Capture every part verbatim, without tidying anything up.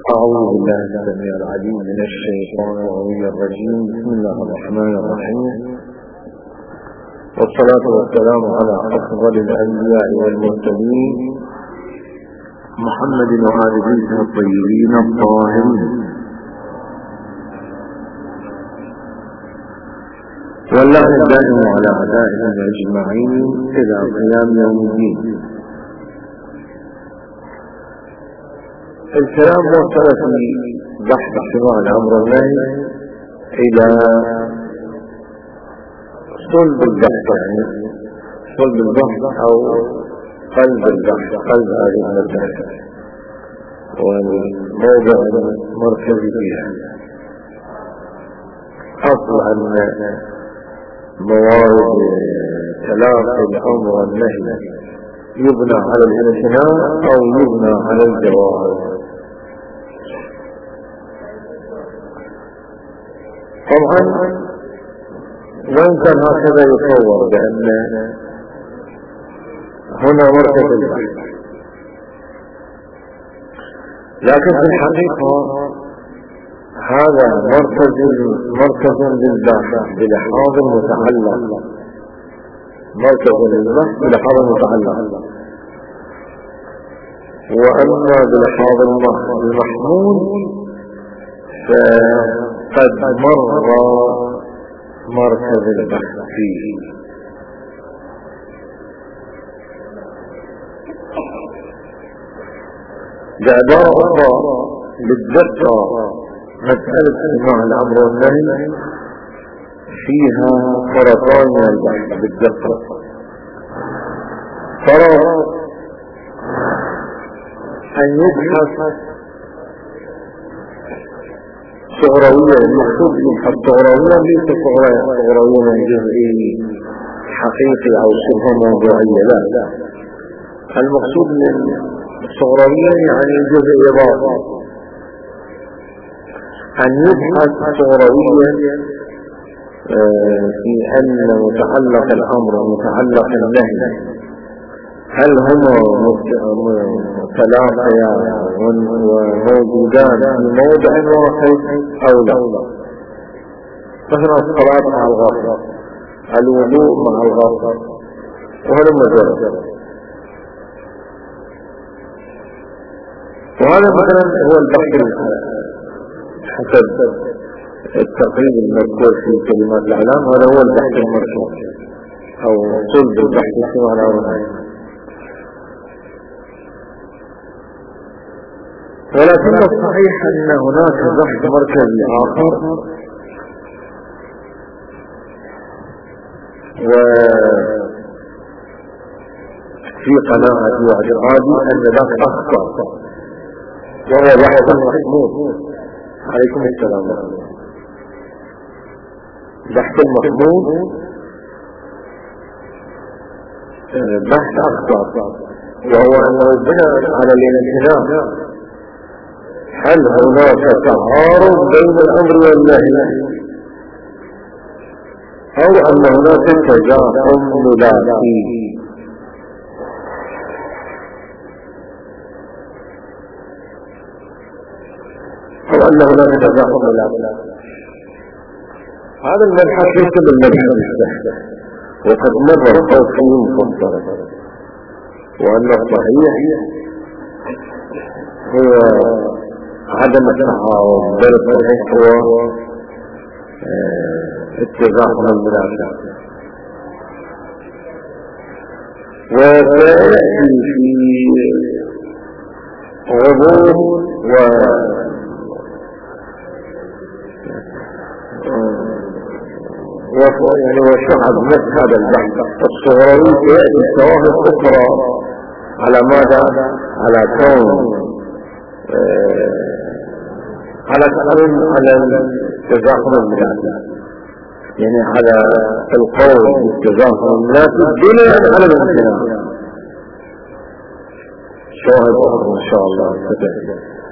أعوذ بالله السميع العليم من الشيطان الرجيم. بسم الله الرحمن الرحيم، والصلاة والسلام على أفضل الأنبياء والمرسلين محمد وآله الطيبين الطاهرين، والله الدائم على أعدائهم أجمعين إلى قيام يوم الدين. الكلام وصل في بحث احتمال الأمر والنهي إلى صلب البحث، يعني صلب البحث أو قلب البحث، قلب هذه المسألة والموضع المركزي فيها. أصل أن موارد تلاقي الأمر والنهي يبنى على الامتناع أو يبنى على الجواز. طبعا وإنسان هكذا يتصور بأن هنا مركز البحث، لكن في الحقيقة هذا مركز مركز للبحث بلحاظ المتعلق، مركز للبحث بلحاظ المتعلق، وأما بلحاظ المحمول فقد مر مركز البحث فيه. بعبارة أخرى بالدقة مسألة سماع الأمر والنهي فيها طرفان من البحث بالدقة. طرف أن يبحث صغروية، المقصود يبحث صغروية ليس صغروية من جزئي حقيقي أو شبه موضوعية، لا لا، المقصود من صغروية يعني جزء إضافي، أن يبحث صغروية في أن متعلق الأمر ومتعلق النهي هل هما متلاقيا وموجودان في موضع واحد أو لا. مثلا الصلاة مع الغفر، الوضوء مع الغفر، وهذا مجرد. وهذا مثلا هو البحث حسب التقريب المذكور في كلمات الإعلام، هذا هو البحث المرسوم أو صلب البحث فيما لا رأي. ولكن الصحيح أن هناك بحث مركزي آخر، وفي قناعتي واعتقادي أن ذاك أخطأ، وهو بحث محمود. عليكم السلام. بحث المحمود بحث أخطأ، وهو أنه بناء على الامتناع هل هناك تعارض بين الأمر والنهي أو أن هناك تزاحم ملائي. أو أن هناك تزاحم ملائي. هذا المبحث ليس بالمبحث السهل، وقد مر الخوف فيه مفصلا، وأن الصحيح هو عدم التعارض بل الصحيح هو اتزاحم المنافع. وسيأتي في غضون و يعني وشعب نفس هذا البحث الصغروي سيأتي شواهد أخرى على ماذا؟ على كون على كلام على التزاحم المناسب، يعني على القول بالتزاحم المناسب دليل على الامتناع. شواهد أخرى إن شاء الله ستأتي.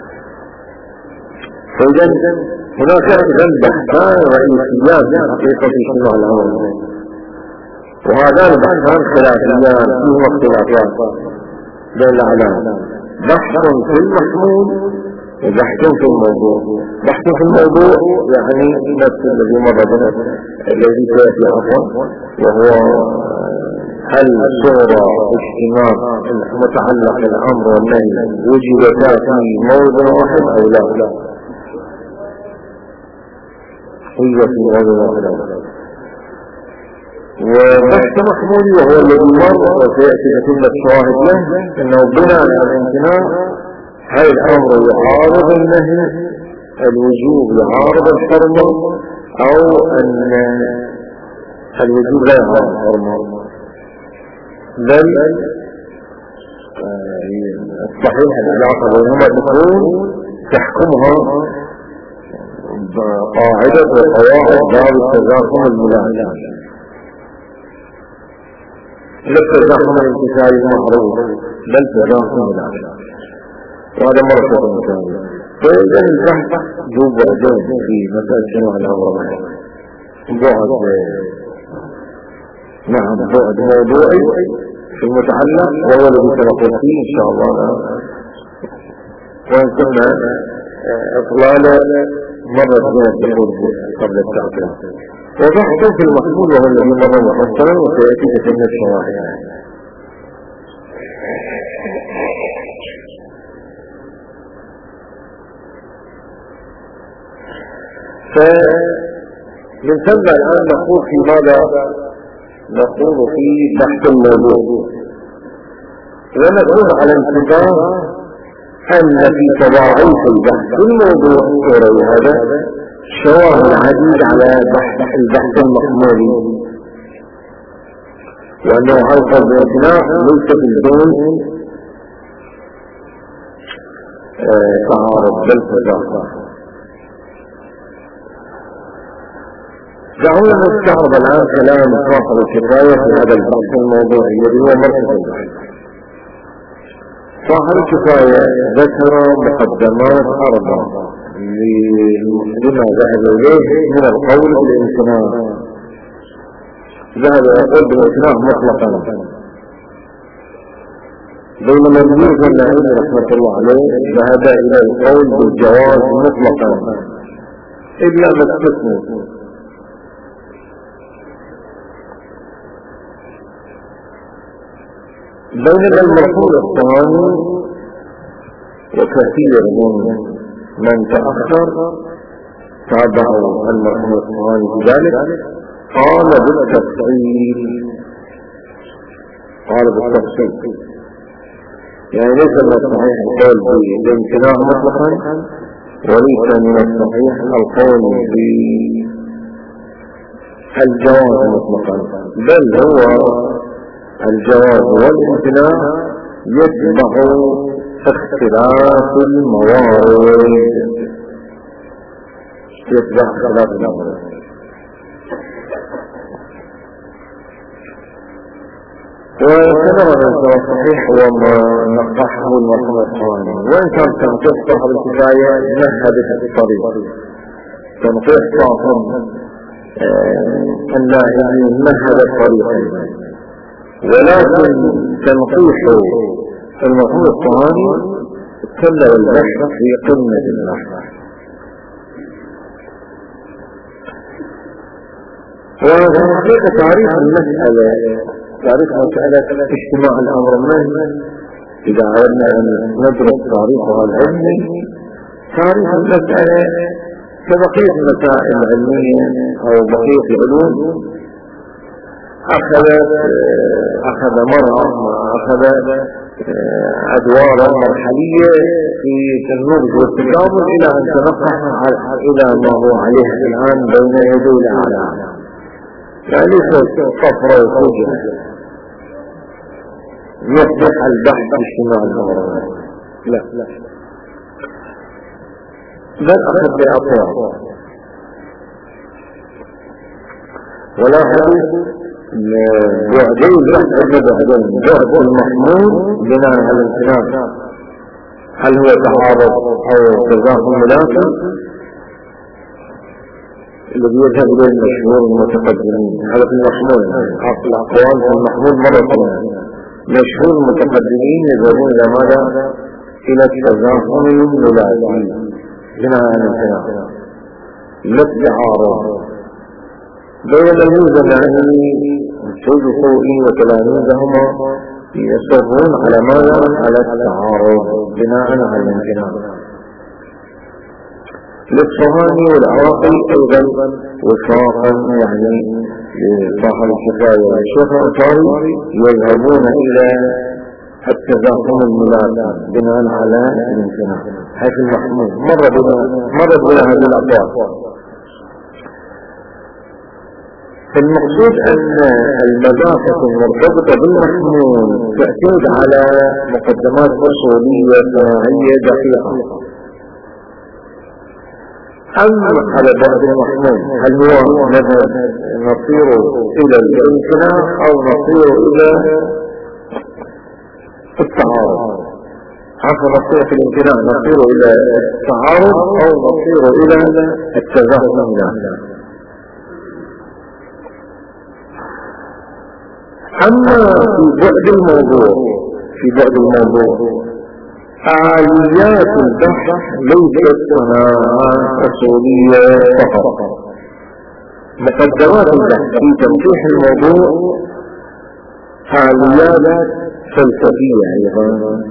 فإذا هناك إذن بحثان رئيسيان في حقيقة اجتماع الأمر، وهذان بحثان خلافيان فيهما اختلافات بين الأعلام، بحث في المحمول بحث في الموضوع. بحث في الموضوع يعني نفس الذي مر بنا الذي سيأتي عفوا، وهو هل صورة اجتماع متعلق الأمر والنهي وجدتا في موضع واحد أو لا؟ هي في موضع واحد. وبحث محمولي وهو الذي مر وسيأتي أتمة الشواهد له أنه بناء على الامتناع هل الأمر يعارض النهي، الوجوب يعارض الحرمة، أو أن الوجوب لا يعارض الحرمة، بل الصحيح العلاقة بينهما تكون تحكمها قاعدة وقواعد باب التزاحم الملازم، لا التزاحم الانتفاعي المعروف بل تزاحم الملازم، وهذا مرة مثالية. فإذا البحث ذو بعدين في مسألة شنو الأمر بعد نعم بعد موضوعي في المتعلق وهو الذي سنقول فيه إن شاء الله، وإن كنا إطلالة مرة اثنين تقول قبل التعطيل. وبحث في المحمول وهو الذي مر محصلا وسيأتي تتم الشواهد. فمن ثم الآن نقول في ماذا؟ نقول في بحث الموضوع، ونقول على انتباه أن في تضاعيف البحث الموضوع السوري هذا شواهد عديد على بحث البحث المحمولي، وأنه حلقة الامتناع ليس في البين تعارض بل تضاعف. دعونا نستعرض الآن كلام صاحب الكفاية في هذا البحث الموضوعي الذي هو مركز البحث. صاحب الكفاية ذكر مقدمات أربعة لما ذهب إليه من القول بالامتناع. ذهب يقول بالامتناع مطلقا، بينما ابن النعيم رحمة الله عليه ذهب إلى القول بالجواز مطلقا إلا مستثنى. بينما المرفوع الثاني وكثير من من تأخر تابعوا المرفوع الثاني بذلك قال بالتفصيل، قال بالتفصيل يعني ليس من الصحيح القول بالامتناع مطلقا، وليس من الصحيح القول بالجواز مطلقا، بل هو الجواز والامتناع يتبع اختلاف الموارد، يتبع اختلاف الموارد. وكما ننسى الصحيح هو ما نقحه المرحوم الثاني، وإن كان تنقيح صاحب الكفاية مهدت الطريق، تنقيح صاحب الناهي مهد الطريق، ولكن تنقيح المرحوم الثاني كمل البحث في قمة البحث. وفي حقيقة تعريف المسألة تعريف مسألة اجتماع الأمر النهي، إذا أردنا أن ندرس تعريفها العلمي، تعريف المسألة كبقية المسائل العلمية أو بقية العلوم أخذت أخذ مرة أخذ أدوارا مرحلية في النضج والتكامل إلى أن تنقح إلى ما هو عليه الآن بين يدي الأعلى، يعني ليس صفرة وفجر يصبح البحث اجتماع الأمر، لا بل أخذ بأطوار. ولا حديث بعدين البحث بعدين بعد المحمول بناء على الامتناع، هل هو تعارض أو تزاحم ملازم الذي يذهب إليه المشهور المتقدمين. هذا في المحمول، أصل الأقوال في المحمول مرة ثانية. مشهور المتقدمين يذهبون إلى ماذا؟ إلى التزاحم الملازم بناء على الامتناع، لا التعارض بين الملزم. يعني سيد الخوئي وتلاميذهما يصرون على ماذا؟ على التعارض بناء على الامتناع. للصهاني والعراقي أيضا وفاقا يعني صاحب الكفاية والشيخ الأنصاري يذهبون إلى التزاحم الملازم بناء على الامتناع حيث المحمول. مر بنا مر بنا هذه الأقوال. المقصود أن المباحث المرتبطة بالمحمول تعتمد على مقدمات أصولية صناعية دقيقة. أما على بعد المحمول هل هو نذهب نصير إلى الامتناع أو نصير إلى التعارض؟ عفوا نصير في الامتناع نصير إلى التعارض أو نصير إلى التزاحم. أما في بعد الموضوع في بعد الموضوع آليات البحث ليست صناعة أصولية فقط. مقدمات البحث في تنقيح الموضوع آليات فلسفية أيضا.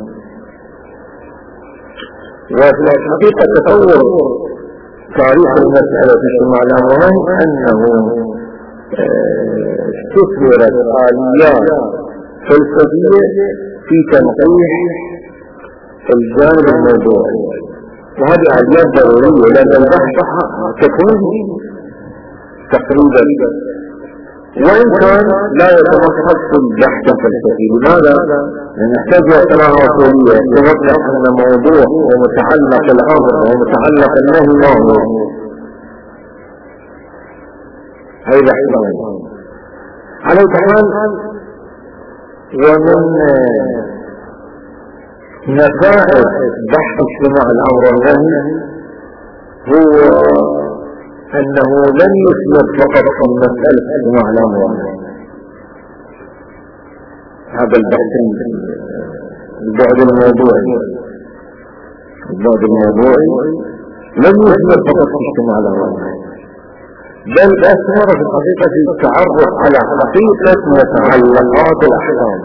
وفي الحقيقة تطور تاريخ المسألة في اجتماع الأمرين أنه استثمرت آليات فلسفية في تنقيح الجانب الموضوعي، وهذه آليات ضرورية لأن البحث تكون تقريبا وإن كان لا يتمحض في البحث الفلسفي. لماذا؟ لأن نحتاج إلى صناعة أصولية توضح أن موضوع ومتعلق الأمر ومتعلق النهي ما هو. هذا احتمال على الحال. ومن نتائج بحث اجتماع الأمر والنهي هو أنه لن يثبت فقط في مسألة اجتماع الأمر والنهي. هذا البحث البعد الموضوعي البعد الموضوعي لن يثبت فقط في اجتماع الأمر والنهي، بل أثمر في الحقيقة في التعرف على حقيقة متعلقات الأحكام.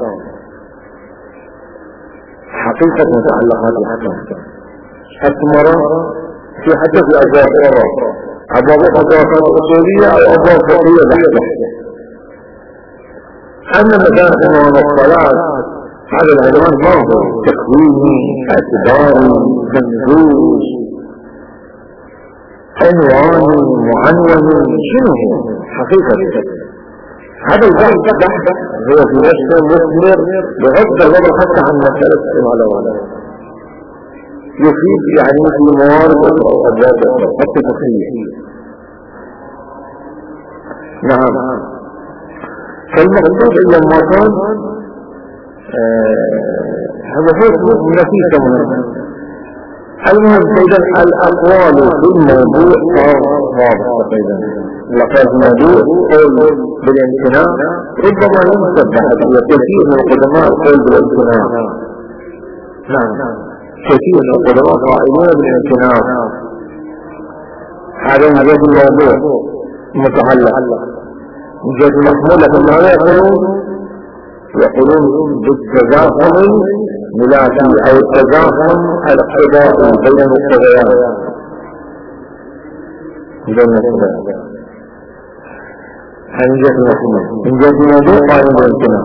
حقيقة متعلقات الأحكام أثمر في حتى في أبواب أخرى، أبواب أخرى أصولية أو أبواب فقهية بحتة. أما مثلا الصلاة هذا العنوان ما هو تكويني اعتباري منزوج عنواني معنون، شنو هو حقيقة هذا البحث؟ بحث هو في نفسه مثمر بغض النظر حتى عن مسألة اجتماع الأمر، يفيد يعني في موارد أو أبواب حتى تقريبا. نعم. فالمقصود لما كان هذا هو نتيجة مهمة. المهم إذا الأقوال في الموضوع صار واضح تقريبا. لقد موضوع قول بالامتناع ربما ينسب بحثية كثير من القدماء قول بالامتناع. نعم كثير من القدماء قائلون بالامتناع. هذا من جهة الموضوع متعلق من جهة المحمولة فماذا يقولون؟ يقولون بالتزاحم الملازم أو التزاحم الاقتضائي بين المقتضيات بين المقتضيات. من جهة المحمول من جهة الموضوع قائم بالامتناع.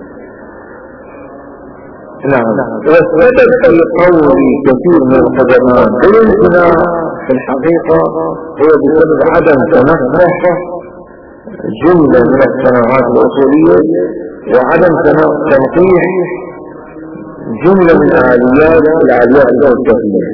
نعم. وثبت في قول كثير من القدماء بالامتناع في الحقيقة هو بسبب عدم تنقح جملة من الصناعات الأصولية وعدم تنقيح جملة من آليات الآليات الفلسفية.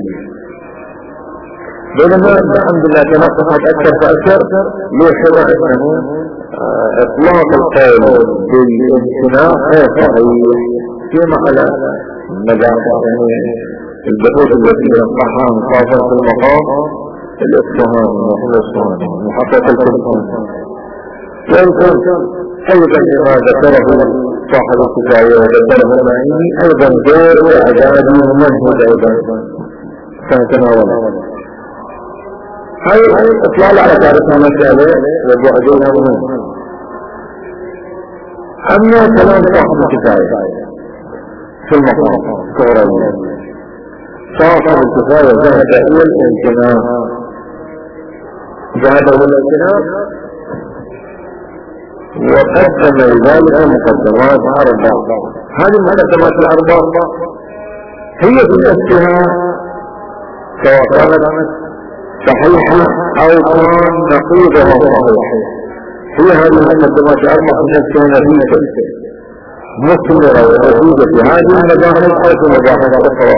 بينما الحمد لله تنقحت أكثر فأكثر يوحد أنه إطلاق القول بالامتناع غير صحيح فيما على مجال البحوث التي نقحها مخاطر في المقام الإصفهان وحل الإصفهان محقق الفلسفة. ويمكن أيضا لما ذكره صاحب الكفاية ودبره المعيني أيضا غير إعدادي ومنهج أيضا سنتناوله. هاي إطلال على تعرف المسألة وبعدها مهم. أما كلام صاحب الكفاية في المقام كورانيا صاحب الكفاية ذهب إلى الامتناع ذهب إلى الامتناع وقدم لذلك مقدمات أربعة. هذه المقدمات الأربعة هي في نفسها سواء كانت صحيحة أو كان نقيضها صحيحة، هي هذه المقدمات الأربعة في نفسها نتيجة مثمرة ونتيجة في هذه المباحث أو في مباحث أخرى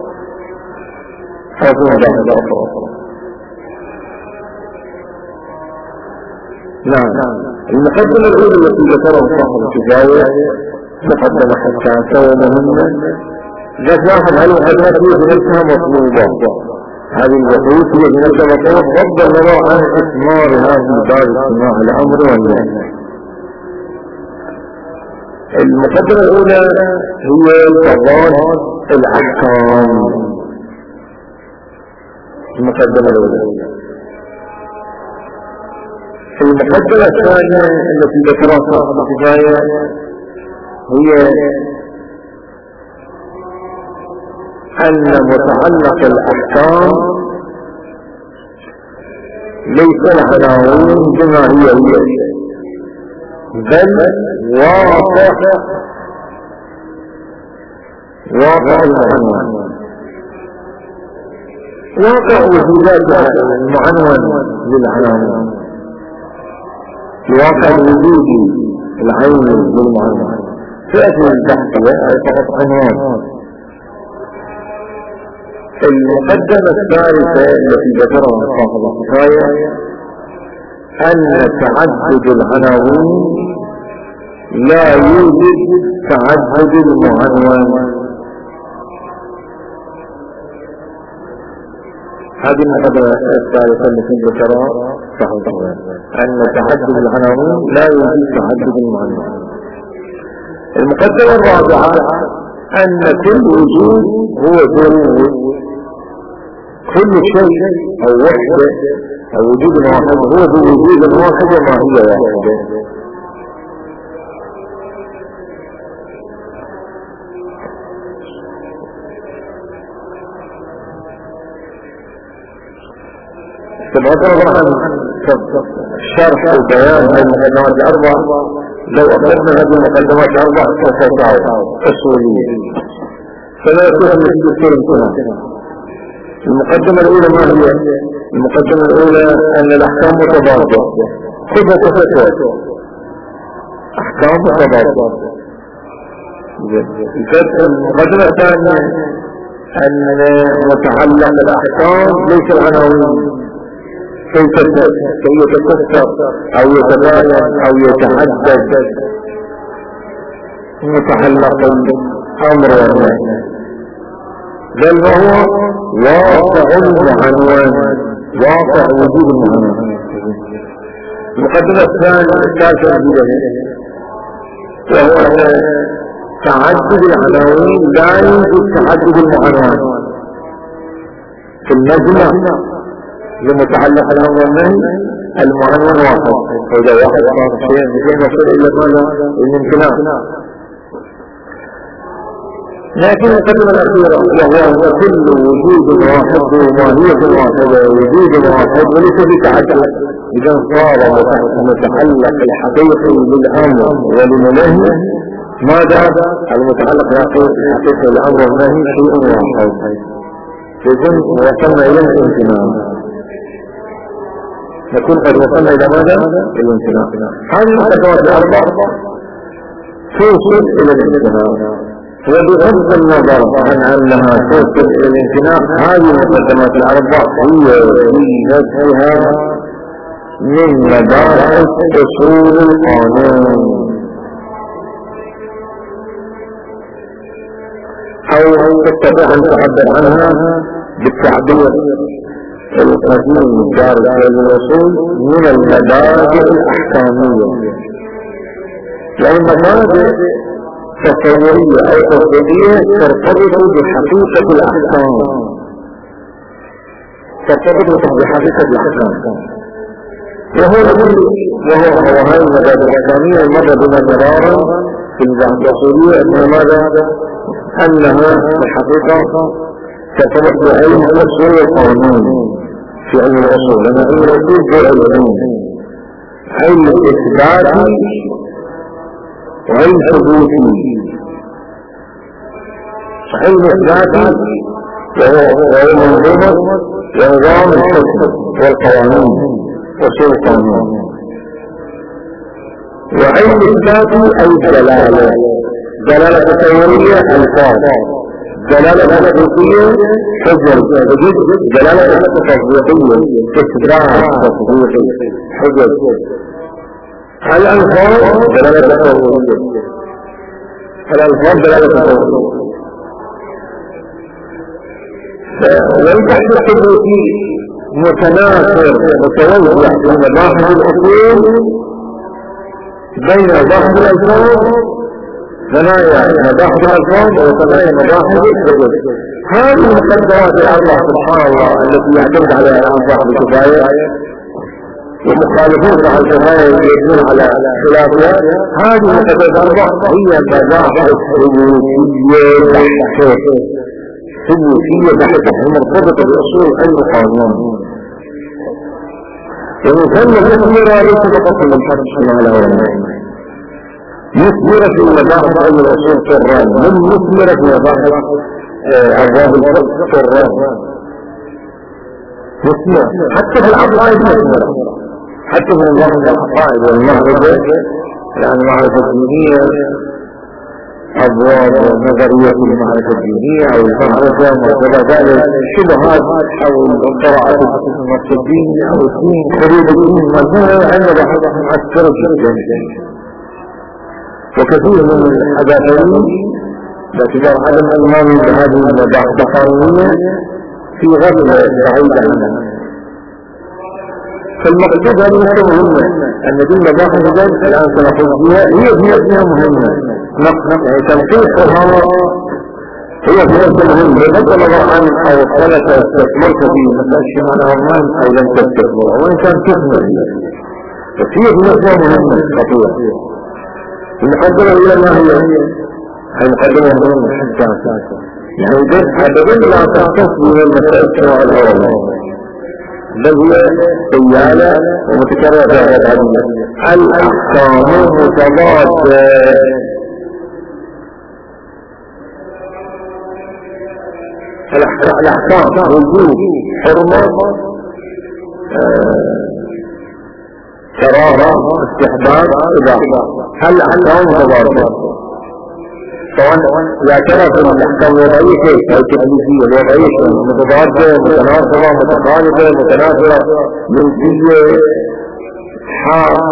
أو في مباحث أخرى. نعم. المقدمة الأولى التي ذكرها صاحب الكفاية مقدمة حساسة ومهمة، ذكرها هل الحديث هي بنفسها مطلوبة، هذه الوحوث هي بنفسها مطلوبة بغض النظر عن إثمار هذه الباب اجتماع الأمر والنهي. المقدمة الأولى هي تضاد الأحكام. المقدمة الأولى. المقدمة الثانية التي ذكرها صاحب الكفاية هي أن متعلق الأحكام ليس العناوين بما هي هي، بل واقع واقع المعنون، واقع وجودات المعنون للعناوين، الواقع الوجودي العيني للمعنون. فئة البحثية فقط عنوان. المقدمة الثالثة التي ذكرها صاحب الكفاية أن تعدد العناوين لا يوجد تعدد المعنون. هذه المقدمة الثالثة التي ذكرها صاحب الكفاية أن تعدد العناوين لا يوجد تعدد المعنون. المقدمة الرابعة أن كل وجود هو ذو كل شيء أو وحدة أو وجود واحد هو ذو وجود واحد وما هي واحدة. تبعثنا عن شرح البيان من المقدمات الأربع. لو أخذنا هذه المقدمات الأربع كفتاة أصولية فلا يكون النتيجة امتناع. المقدمة الأولى ما هي؟ المقدمة الأولى أن الأحكام متضادة، خذها كفتاة أحكام متضادة. المقدمة الثانية أن متعلق الأحكام ليس العناوين كي يتكسر أو يتباين أو يتحدد متعلق الأمر والنهي، بل هو واقع المعنون، واقع وجود المعنون. المقدمة الثانية الثالثة وهو تعدد العناوين لا يوجد تعدد المعنون في المجمع لمتعلق الأمر والنهي. المعنون واحد، وإذا واحد صار شيء مثل نصل إلا ماذا؟ الامتناع. لكن المقدمة الأخيرة وهو كل وجود واحد وماهية واحدة وجود واحد وليس بتعدد. إذا صار متعلق الحقيقي بالأمر وللنهي ماذا؟ المتعلق الحقيقي بالأمر والنهي شيء واحد. إذن وصلنا إلى الامتناع، نكون قد وصلنا إلى ماذا؟ الامتناع. هذه المقدمات الأربع توصل إلى الامتناع، وبغض النظر عن أنها توصل إلى الامتناع هذه المقدمات الأربع هي في نفسها من مباحث أصول القانون، أو تستطيع أن تعبر عنها بالتعبير القديم الدارج على الوصول من المبادئ الأحكامية. يعني المبادئ تصورية أو تصديقية ترتبط بحقيقة الأحكام، ترتبط بحقيقة الأحكام. وهو وهو وهو هاي المبادئ الإسلامية المرة بنا مرارا في النظام الأصولية أنها ماذا؟ أنها الحقيقة ترتبط بعلم الأصول والقانون في علم الأصول، لأن علم الأصول هو العلم، علم الإثبات وعلم ثبوتي. علم الإثبات وهو منظومة ونظام الحكم والقوانين أصول القانون، وعلم الإثبات أي الدلالة، دلالة تصورية ألفاظ، دلالة حقيقية حجج، دلالة تصديقية استدراك تصديقي حجج. الألفاظ دلالة تصورية، الألفاظ دلالة تصورية. والبحث الثبوتي متناثر متوزع في مباحث الأصول بين ظاهر الألفاظ ثنايا مباحث الألفاظ وثنايا مباحث الحدود. هذه المقدرات الأربعة سبحان الله التي يعتمد عليها الأنصاف الكفاية ومخالفون على الكفاية يجبون على خلافها. هذه المقدرات الأربعة هي مباحث ثبوتية بحثة، ثبوتية بحثة مرتبطة بأصول علم القانون. ومثلث مثمرة ليس فقط من الحرب الشمال والمعنى، مثمرة في مباحث علم الأصول كران، من مثمرة في مباحث أبواب الفقه كران، مثمرة حتى في العقائد مثمرة، حتى في مباحث العقائد والمعرفة، يعني معرفة الدينية، أبواب نظرية المعرفة الدينية أو المعرفة وكذا ذلك، شبهات أو قراءة النص الديني أو الدين خروج الدين مجموعة عند بحث مؤثرة جدا. وكثير من الحداثين باعتبار عدم المام بهذه المباحث القانونية في غفلة بعيدة عنها. فالمقصود هذه نقطة مهمة، أن دي المباحث الآن سنقول فيها هي بنفسها مهمة، يعني تنقيصها هي بنفسها مهمة بغض النظر عن أو خلت استثمرت في مسألة شمال أرمان أو لم تستثمر وإن كان تثمر، بس هي بنفسها مهمة خطيرة. المقدمة هي ما هي؟ المقدمة مهمة حساسة، يعني أبدا لا تختص من المسألة سواء الأول، بل هي سيالة ومتكررة في هذا الحديث. الأحكام متضادة، الأحكام وجود حرمة كرامة استحباب إباحة، الأحكام متضادة سواء لا كانت الأحكام الوضعية أو التكليفية. الوضعية متضادة متناقضة متخالفة متناثرة، ملكية حق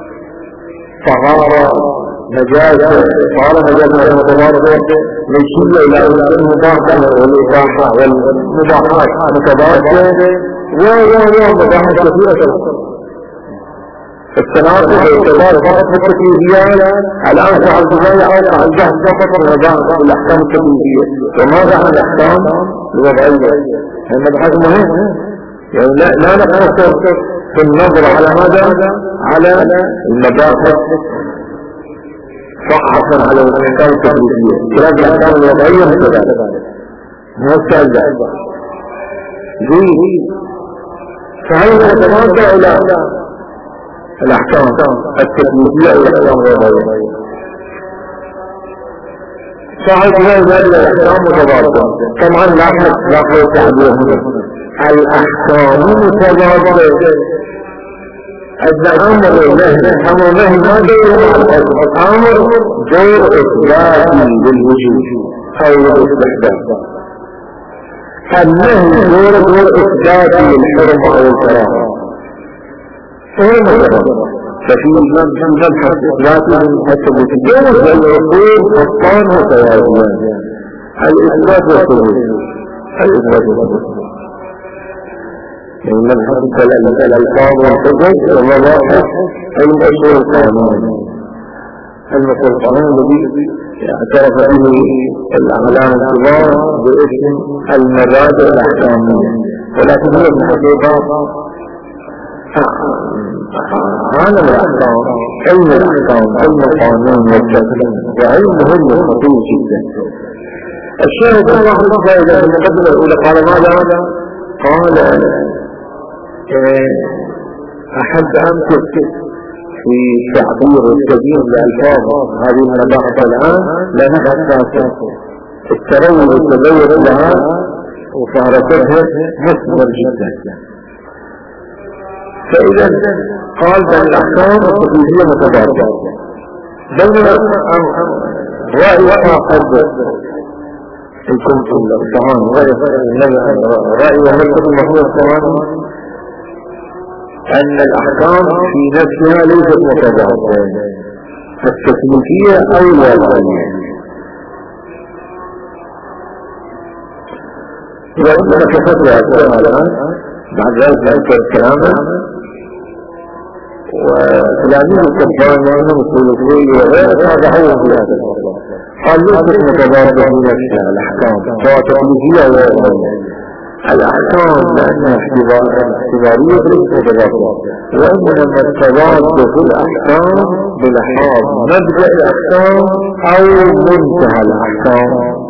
طهارة نجاسة طهارة نجاسة متضادة، ملكية إلى المباحة والإباحة والمباحات متضادة ومباحات كثيرة. التناقض والاعتبار فقط في التكليفيات، الآن فعل الجزائي أوقع الجهد فقط في الأحكام التكليفية. وماذا عن الأحكام الوضعية؟ المبحث مهم، يعني لا نقتصر في النظر على ماذا؟ على المباحث فقط على الأحكام التكليفية، كلام الأحكام الوضعية مثلا مستعدة دي فهي متناقضة إلى الأحكام التكليفية والأحكام الوضعية. صحيح هذه الأحكام متضادة، طبعا لاحظ لاحظ التعبير هنا الأحكام متضادة. الأمر والنهي، الأمر والنهي ما دور مع الحكم، الأمر دور إثباتي للوجود أو للاستحباب، النهي دور دور إثباتي للحرمة أو الكراهة. هو مجرد ففي مبحث إثباتي الثبوت الجوز والعقول خطان وتوازيان، الإثبات والثبوت، الإثبات والثبوت من مبحث الألفاظ والحجج ومباحث علم أصول القانون. علم أصول القانون الذي اعترف به الأعلام الكبار باسم المبادئ الأحكامية، ولكن هو في الحقيقة عالم الأحكام، علم الأحكام، علم القانون والتقنين، وعلمه خطير جدا. الشاهد الله في المقدمة الأولى قال ماذا؟ قال أحب أن تكتب في تعبير التبيين لألفاظ هذه المباحث الآن لأنها أساسا التروي والتبين لها وفارتها مثمر جدا. فإذا قال بأن الأحكام التكليفية متضادة بين رأي صاحب الكمثل الصهان رأي ومثل المحور الصهان أن الأحكام في نفسها ليست متضادة، التكليفية أو الواقعية. وإنما كفتها أكثرها الآن بعد ذلك أكثر كلامه وتلاميذ الكفان وأنهم الثلاثي وغيره هذا هو في هذا الموضوع. قال ليست متضادة في نفسها الأحكام سواء تكليفية أو واقعية. الأحكام لأنها اعتبارية ليست متضادة، وإنما التضاد في الأحكام بلحاظ مبدأ الأحكام أو منتهى الأحكام،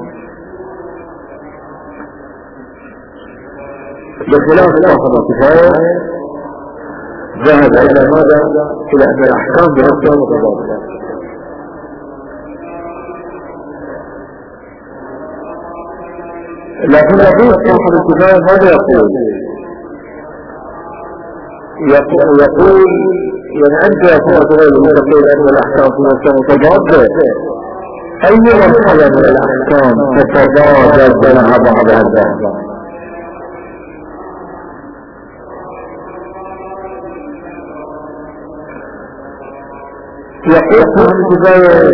بخلاف صاحب الكفاية ذهب إلى ماذا؟ إلى أن الأحكام بنفسها متضادة. لكن يقول صاحب الكفاية ماذا يقول؟ يقول يقول يعني أنت يا صاحب الكفاية تقول أن الأحكام في نفسها متضادة، أي مرحلة من الأحكام تتضاد بينها بعض هذا؟ يقول صاحب الكفاية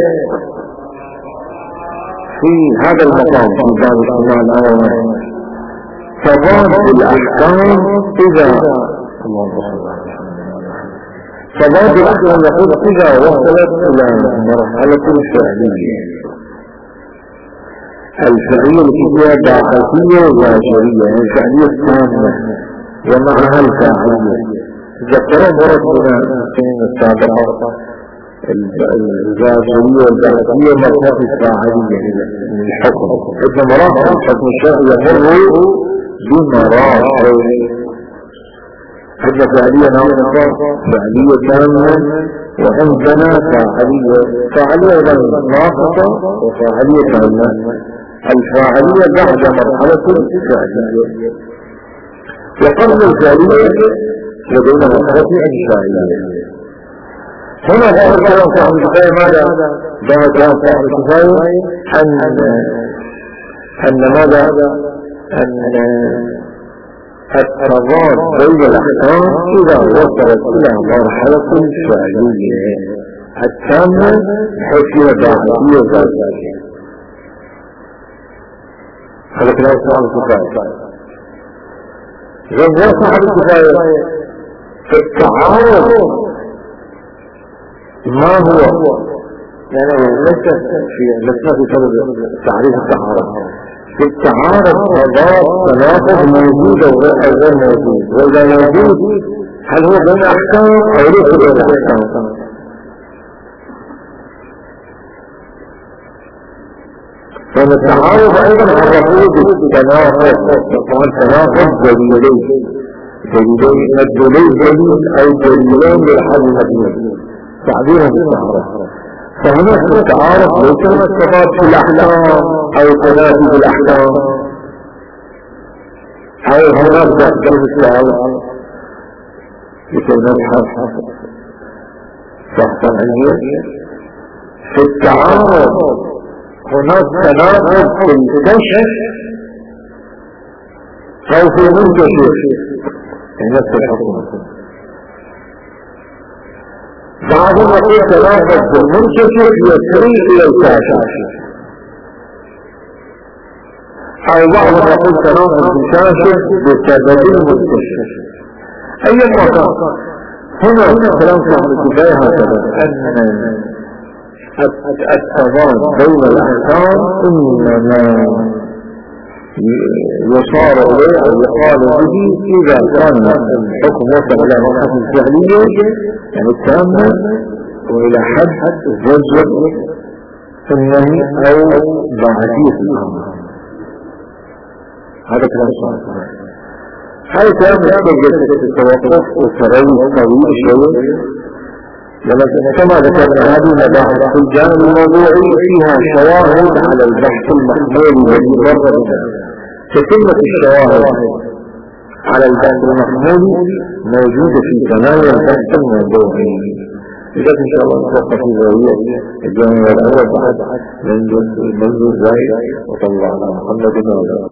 في هذا المقام في باب اجتماع الأمر تضاد الأحكام إذا تضاد الأحكام يقول إذا وصلت إلى مرحلة الفعلية الفعلية التي فيها داخلية وظاهرية، الفعلية التامة ومعها الفاعلية. ذكروا مرتبنا في السابقة الظاهرية والباطنية مرتبط الفاعلية من الحكم، إذن مراحل الحكم الشرعي يمر بمراحل. عندنا فاعلية نوع فاعلية تامة، وعندنا فاعلية فاعلية ناقصة وفاعلية تامة. الفاعلية بعد مرحلة الفعلية، وقبل الفعلية لدينا مرحلة الإنشائية. هنا ظاهر كلام صاحب الكفاية ماذا؟ ظاهر كلام صاحب الكفاية أن أن ماذا؟ أن التضاد بين الأحكام إذا وصلت إلى مرحلة الفعلية التامة بحيث فيها داخلية وظاهرية. هذا كلام صاحب الكفاية. إذا صاحب الكفاية في التعارض ما هو يعني ليس في لسنا في سبب تعريف التعارض. في التعارض تضاد تناقض موجود او غير موجود، واذا موجود هل هو بين احكام او ليس بين احكام؟ فان التعارض ايضا عرفوه بالتناقض، وقال تناقض دليلين دليلين مدلولين دليل او دليلين للحل المدلول تعبيرا بالتعارض. فهناك التعارض ليس هو التضاد في الأحكام أو التنافي في الأحكام، أو هناك تحديد التعارض لكي نبحث تحت العلمية. في التعارض هناك تناقض في الكشف أو في المنكشف في نفس الحكم. بعضهم يقول تناقض بالمنكشف يسري الى الكاشف، او بعضهم يقول تناقض بالكاشف بسبب المنكشف. اي مكان هنا كلام صاحب الكفاية هكذا ان التضاد بين الأحكام إنما يصار إليه أو يقال به إذا كان الحكم وصل إلى مرحلة الفعلية يعني التامة وإلى حد الزجر النهي أو بعدية الأمر. هذا كلام صحيح. هذا كلام يحتاج التوقف والتروي الطويل شوي، كما ذكرنا هذه المباحث في الجانب الموضوعي فيها شواهد على البحث المحمول الذي مر بنا. تتمة الشواهد على البحث المحمول موجودة في ثنايا البحث الموضوعي. لذلك إن شاء الله نتوقف في زاوية الجانب الأول بعد منذ منذ زايد وطلع على محمد